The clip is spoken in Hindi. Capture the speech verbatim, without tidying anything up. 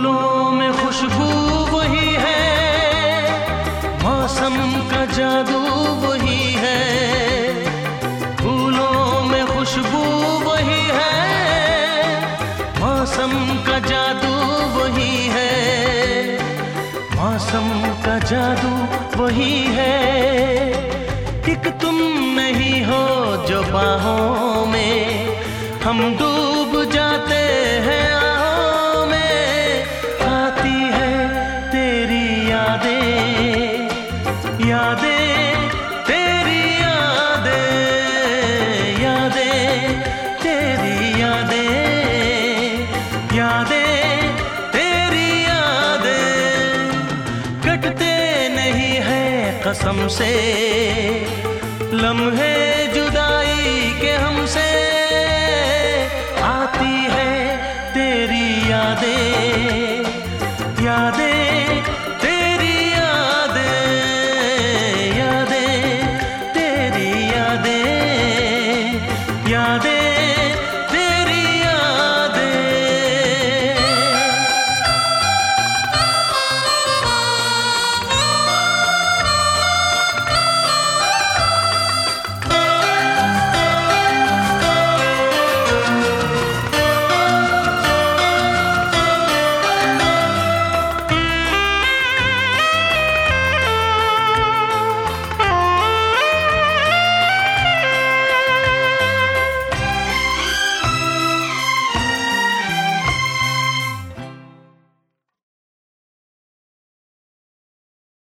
फूलों में खुशबू वही है, मौसम का जादू वही है। फूलों में खुशबू वही है, मौसम का जादू वही है। मौसम का जादू वही है। एक तुम नहीं हो जो बाहों में, हम डूब जाते हैं आहों में। आती है तेरी यादें, यादें तेरी यादें, यादें तेरी यादें, यादें तेरी यादें। कटते नहीं है कसम से लम्हे जुदाई के हमसे। आती है तेरी यादें, यादें